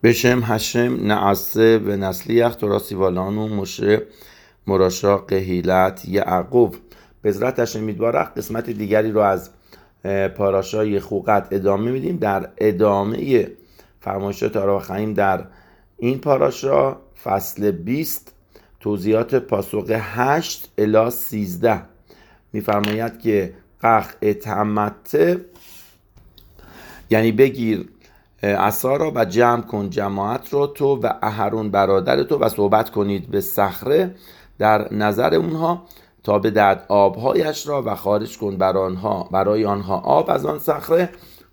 בשם השם نعسه و نسلیخ تو را سیوالان و مشه مراشا قهیلت یعقوب. به عزت هشم یتبارک قسمت دیگری رو از پاراشای خوقت ادامه میدیم. در ادامه فرمایشات آرا و خیم در این پاراشا فصل 20 توضیحات پاسخ 8 الی 13 میفرماید که قخ اتمته یعنی بگیر عصا را و جمع کن جماعت را تو و اهرون برادر تو و صحبت کنید به صخره در نظر اونها تا بدهد آبهایش را و خارج کن برای آنها آب از آن صخره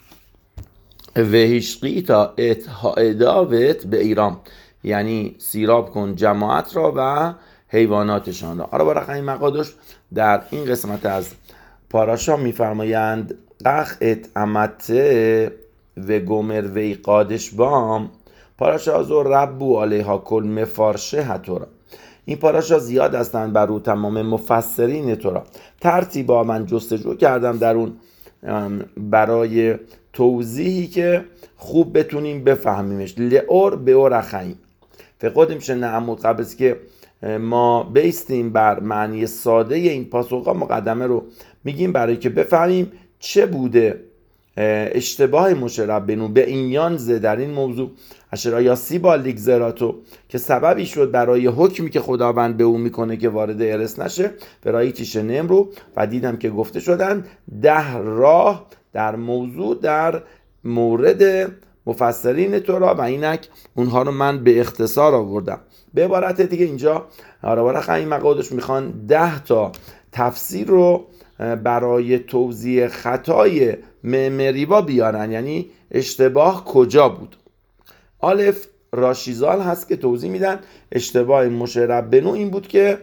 و هیشقی تا اتهاداوت به ایرام یعنی سیراب کن جماعت را و حیواناتشان را. حالا برای این مقادش در این قسمت از پاراشا میفرمایند قخ اتمته و گمر وی قادش بام پاراشا زو ربو علیها کل مفارشه هتورا. این پاراشا زیاد هستند بر او تمام مفسرین تورا. ترتیبا من جستجو کردم در اون برای توضیحی که خوب بتونیم بفهمیمش. لئور به اور خیم فقط میشه نعمود قبل از که ما بیستیم بر معنی ساده این پاسخا مقدمه رو میگیم برای که بفهمیم چه بوده اشتباه مشه ربنو به این یانزه در این موضوع اشرا سیبا لیگزراتو که سببی شد برای حکمی که خداوند به او میکنه که وارد ارث نشه برای تیشه نمرو و دیدم که گفته شدن 10 راه در موضوع در مورد مفسرین تورا و اینک اونها رو من به اختصار آوردم. به عبارت دیگه اینجا آرا این مقادش میخوان 10 تا تفسیر رو برای توضیح خطای مریوا بیارن، یعنی اشتباه کجا بود. الف راشیزال هست که توضیح میدن اشتباه مشه ربنو این بود که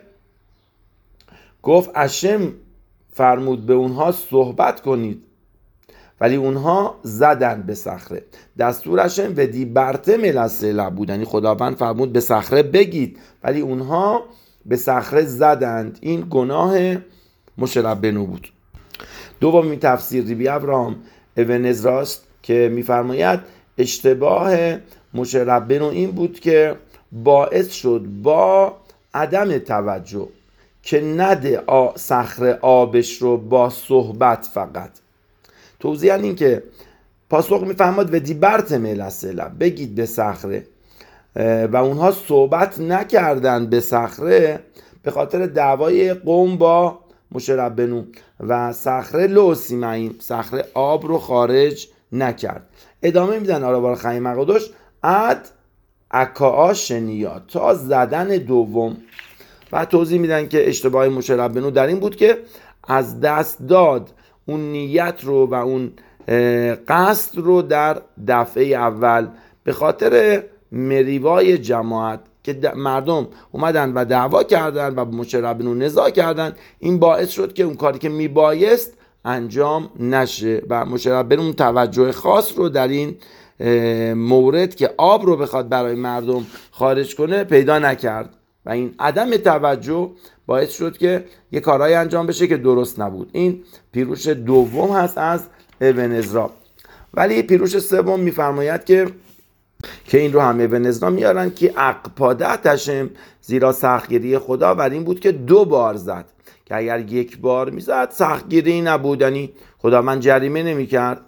گفت اشم فرمود به اونها صحبت کنید ولی اونها زدن به صخره. دستور اشم و دی برته ملسه بود، یعنی خداوند فرمود به صخره بگید ولی اونها به صخره زدند. این گناه مشه ربنو بود. دومین تفسیر ریبی ابراهام ابن ازراست که میفرماید اشتباه مشه ربنو این بود که باعث شد با عدم توجه که نده صخره آبش رو با صحبت فقط. توضیح این که پاسخ میفهمد و دیبرت ملسله بگید به صخره و اونها صحبت نکردن به صخره به خاطر دعوای قوم با مشه ربنو و صخره لوسی معین صخره آب رو خارج نکرد. ادامه میدن آرا بار خیم مقادش اد اکاآ شنیا تا زدن دوم و توضیح میدن که اشتباه مشه ربنو در این بود که از دست داد اون نیت رو و اون قصد رو در دفعه اول به خاطر مریوای جماعت که مردم اومدن و دعوا کردن و مشه ربنو نزاع کردن. این باعث شد که اون کاری که میبایست انجام نشه و مشه ربنو اون توجه خاص رو در این مورد که آب رو بخواد برای مردم خارج کنه پیدا نکرد و این عدم توجه باعث شد که یه کارهای انجام بشه که درست نبود. این پیروش دوم هست از ابن عزرا. ولی پیروش سوم میفرماید که این رو هم ابن عزرا میارن که عقپادتشم زیرا سختگیری خدا بر این بود که 2 بار زد که اگر 1 بار میزد سختگیری نبود، یعنی خدا من جریمه نمیکرد.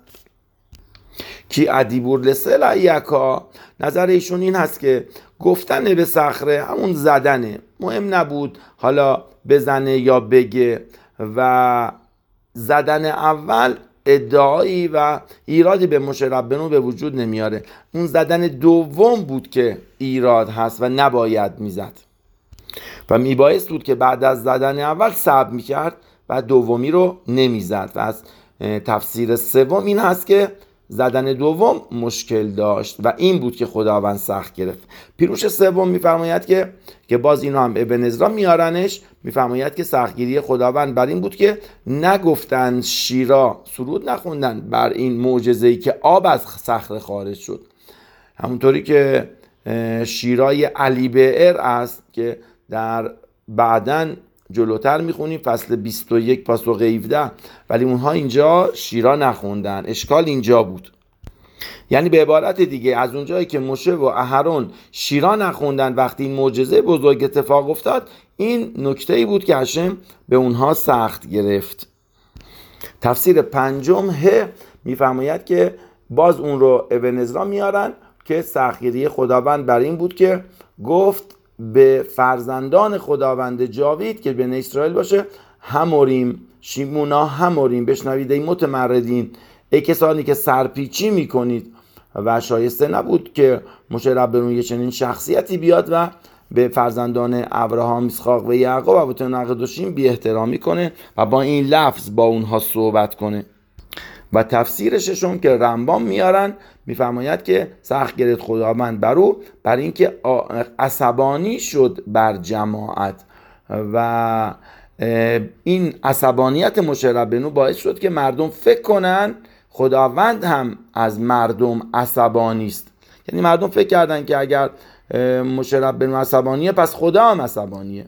کی ادیبور لسل یکا نظر ایشون این هست که گفتن به صخره همون زدنه، مهم نبود حالا بزنه یا بگه و زدن اول ادعایی و ایرادی به مشه ربنو به وجود نمیاره. اون زدن دوم بود که ایراد هست و نباید میزد و میبایست بود که بعد از زدن اول صبر میکرد و دومی رو نمیزد. و از تفسیر سوم این هست که زدن دوم مشکل داشت و این بود که خداوند سخت گرفت. پیروش سوم میفرماید که باز اینو هم ابن عزرا میارنش، میفرماید که سختگیری خداوند بر این بود که نگفتن شیرا سرود نخوندن بر این معجزه‌ای که آب از صخره خارج شد. همونطوری که شیرای علی بئر است که در بعدن جلوتر میخونیم فصل 21 پاسخ 17 ولی اونها اینجا شیرا نخوندن. اشکال اینجا بود. یعنی به عبارت دیگه از اونجایی که موشه و اهرون شیرا نخوندن وقتی این معجزه بزرگ اتفاق افتاد، این نکته‌ای بود که هشم به اونها سخت گرفت. تفسیر پنجم میفرماید که باز اون رو ابن عزرا میارن که سختگیری خداوند بر این بود که گفت به فرزندان خداوند جاوید که بنی اسرائیل باشه، هموریم شیمونا هموریم، بشنوید ای متمردین، ای کسانی که سرپیچی میکنید. و شایسته نبود که موشه ربنا یه چنین شخصیتی بیاد و به فرزندان ابراهام، اسحاق و یعقوب ابوتون نقدوشیم بی احترامی کنه و با این لفظ با اونها صحبت کنه. و تفسیر ششم که رمبام میارن میفرماید که سخت گرفت خداوند بر او بر اینکه عصبانی شد بر جماعت و این عصبانیت موشه ربنا باعث شد که مردم فکر کنن خداوند هم از مردم عصبانی است. یعنی مردم فکر کردن که اگر موشه ربنا عصبانیه پس خدا هم عصبانیه.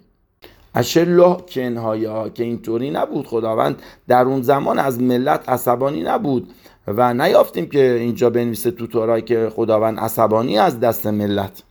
اشله کنهایا که اینطوری نبود. خداوند در اون زمان از ملت عصبانی نبود و نیافتیم که اینجا بنویسه تو تورای که خداوند عصبانی از دست ملت.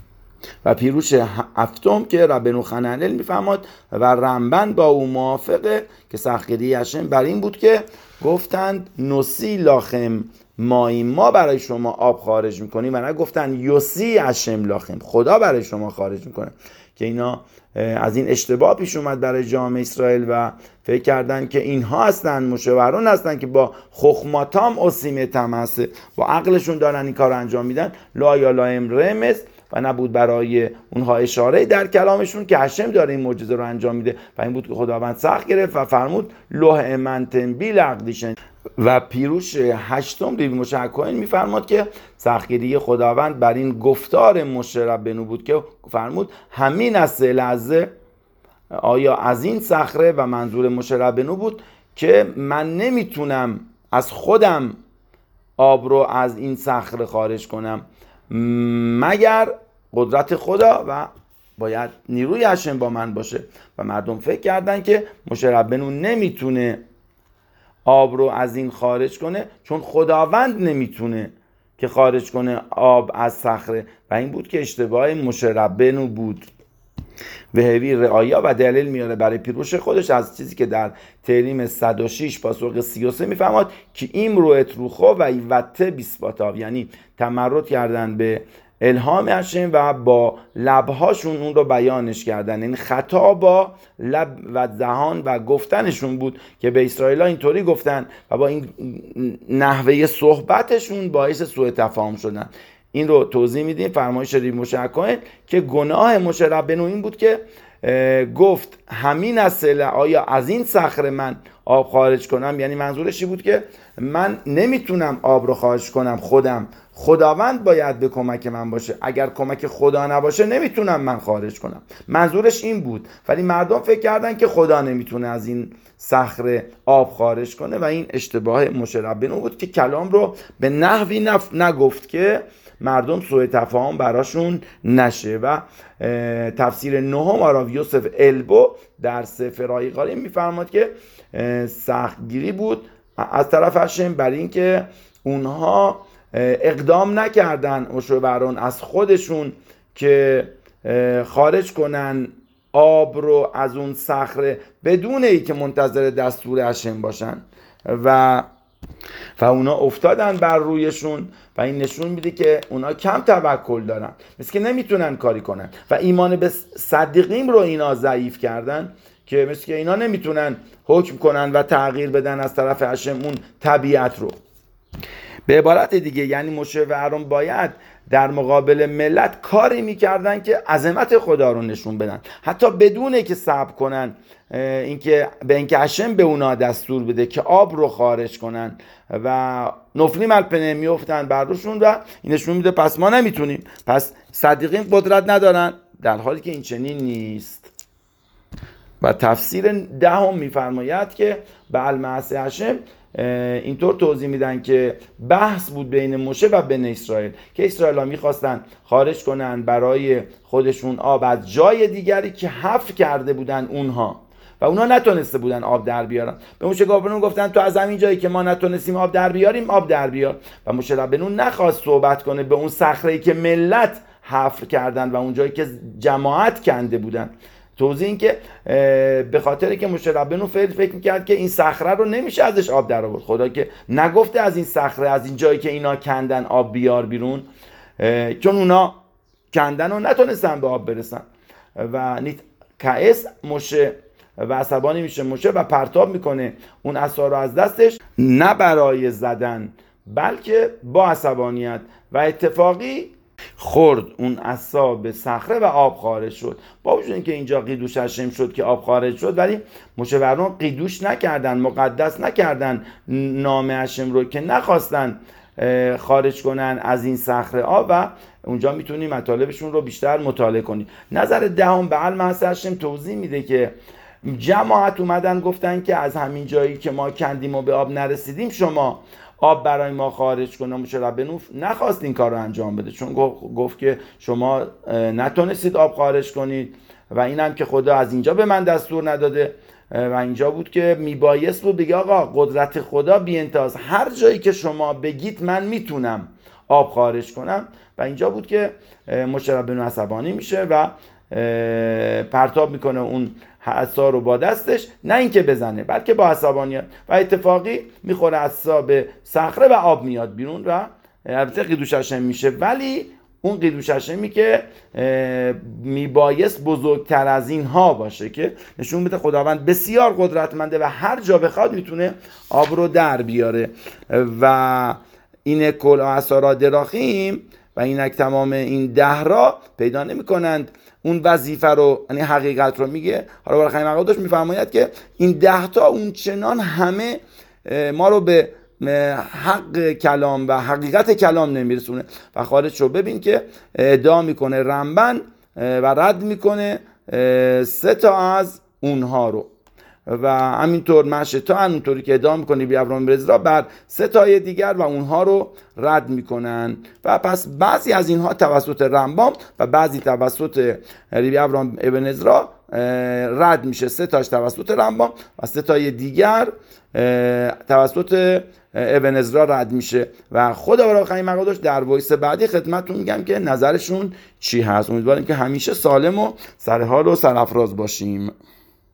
و پیروش هفتم که ربنو خننل میفهمد و رمبن با او موافقه که سختگیری هشم بر این بود که گفتند نسی لاخم ماییم، ما برای شما آب خارج میکنیم، و نه گفتن یوسی هشم لاخم، خدا برای شما خارج میکنه. که اینا از این اشتباه پیش اومد برای جامعه اسرائیل و فکر کردن که اینها هستن مشورون هستن که با خخماتام اسیم تمسه، با عقلشون دارن این کار رو انجام میدن. لا یا لایم رمز، و نبود برای اونها اشاره در کلامشون که هشم داره این معجزه رو انجام میده. و این بود که خداوند سخت گرفت و فرمود لوح منتن بیل عقدیشن. و پیروش هشتم ریبی موشه کوهن میفرماد که سختگیری خداوند بر این گفتار موشه ربنا بود که فرمود همین از لحظه آیا از این صخره، و منظور موشه ربنا بود که من نمیتونم از خودم آب رو از این صخره خارج کنم مگر قدرت خدا و باید نیروی هشم با من باشه. و مردم فکر کردن که موشه ربنا نمیتونه آب رو از این خارج کنه چون خداوند نمیتونه که خارج کنه آب از صخره. و این بود که اشتباه موشه ربنا بود. وهوی رعایا و دلیل میاره برای پیروش خودش از چیزی که در تریم 106 پاسخ 33 میفهمد که این رویت روخو و ایوته بیسپاتاو، یعنی تمرد کردن به الهام هشم و با لبهاشون اون رو بیانش کردن. این خطا با لب و دهان و گفتنشون بود که به اسرائیل ها اینطوری گفتن و با این نحوه صحبتشون باعث سوء تفاهم شدن. این رو توضیح میدیم فرمایش ریبی موشه کوهن که گناه موشه ربنا این بود که گفت همین اصله آیا از این صخره من آب خارج کنم، یعنی منظورش این بود که من نمیتونم آب رو خارج کنم خودم، خداوند باید به کمک من باشه، اگر کمک خدا نباشه نمیتونم من خارج کنم. منظورش این بود، ولی مردم فکر کردن که خدا نمیتونه از این صخره آب خارج کنه و این اشتباه موشه ربنا بود که کلام رو به نحوی نگفت که مردم سوء تفاهم براشون نشه. و تفسیر نهم آراو یوسف البو در سفر آیقاری میفرماد که سختگیری بود از طرف هشم بر این که اونها اقدام نکردن مشورون از خودشون که خارج کنن آب رو از اون صخره بدون ای که منتظر دستور هشم باشن و اونا افتادن بر رویشون و این نشون میده که اونا کم توکل دارن، مثل که نمیتونن کاری کنن و ایمان به صدیقیم رو اینا ضعیف کردن که مثل که اینا نمیتونن حکم کنن و تغییر بدن از طرف هشم اون طبیعت رو. به عبارت دیگه یعنی موشه و اهرون باید در مقابل ملت کاری میکردن که عظمت خدا رو نشون بدن، حتی بدون که صبر کنن اینکه به اینکه هشم به اونا دستور بده که آب رو خارج کنن و نفلی ملپنه میافتن بر روشون و این نشون میده پس ما نمیتونیم، پس صدیقین قدرت ندارن، در حالی که این چنین نیست. و تفسیر دهم میفرماید که به المعصی هشم اینطور توضیح میدن که بحث بود بین موشه و بنی اسرائیل که اسرائیل ها میخواستن خارج کنن برای خودشون آب از جای دیگری که حفر کرده بودن اونها و اونا نتونسته بودن آب در بیارن. به موشه ربنو گفتن تو از همین جایی که ما نتونستیم آب در بیاریم آب در بیار. و موشه ربنو نخواست صحبت کنه به اون صخره‌ای که ملت حفر کردن و اون جایی که جماعت کنده بودن. توضیح این که به خاطر که موشه ربنو فکر میکرد که این صخره رو نمیشه ازش آب در آورد. خدا که نگفته از این صخره، از این جایی که اینا کندن آب بیار بیرون، چون اونا کندن و نتونستن به آب برسن. و کائس موشه و عصبانی میشه موشه و پرتاب میکنه اون عصا رو از دستش، نه برای زدن بلکه با عصبانیت، و اتفاقی خورد اون عصا به صخره و آب خارج شد. با وجود اینکه اینجا قیدوش هشم شد که آب خارج شد، ولی موشه و اهرون قیدوش نکردن، مقدس نکردن نام هشم رو که نخواستن خارج کنن از این صخره آب. و اونجا میتونی مطالبشون رو بیشتر مطالعه کنی. نظر دهم به المعصر هشم توضیح میده که جماعت اومدن گفتن که از همین جایی که ما کندیم و به آب نرسیدیم شما آب برای ما خارج کنه. موشه ربنو نخواست این کار رو انجام بده، چون گفت که شما نتونستید آب خارج کنید و اینم که خدا از اینجا به من دستور نداده. و اینجا بود که میبایست بود بگه آقا قدرت خدا بی انتهاست، هر جایی که شما بگید من میتونم آب خارج کنم. و اینجا بود که موشه ربنو عصبانی میشه و پرتاب میکنه اون عصا رو با دستش، نه اینکه بزنه بلکه با عصبانیت، و اتفاقی میخوره عصا به صخره و آب میاد بیرون و البته قیدوش هشم میشه. ولی اون قیدوش هشمی که میبایست بزرگتر از اینها باشه که نشون بده خداوند بسیار قدرتمنده و هر جا بخواد میتونه آب رو در بیاره. و این کل آثارا دراخیم و اینک تمام این 10 را پیدا نمی کنند اون وظیفه رو، یعنی حقیقت رو میگه. حالا برای خیلی مقادش میفرماید که این 10 تا اون چنان همه ما رو به حق کلام و حقیقت کلام نمیرسونه. و خارج رو ببین که ادعا میکنه رمبن و رد میکنه 3 تا از اونها رو، و همینطور مشتا همونطوری که ادعا میکنه بی ابراهیم برزرا بر 3 تای دیگر و اونها رو رد میکنن. و پس بعضی از اینها توسط رمبام و بعضی توسط ریبی ابراهیم ابن عزرا رد میشه. 3 تاش توسط رمبام و 3 تای دیگر توسط ابن عزرا رد میشه. و خدا برای خیلی مقادش در وایس بعدی خدمتتون میگم که نظرشون چی هست. امیدواریم که همیشه سالم و سرحال و سرافراز باشیم.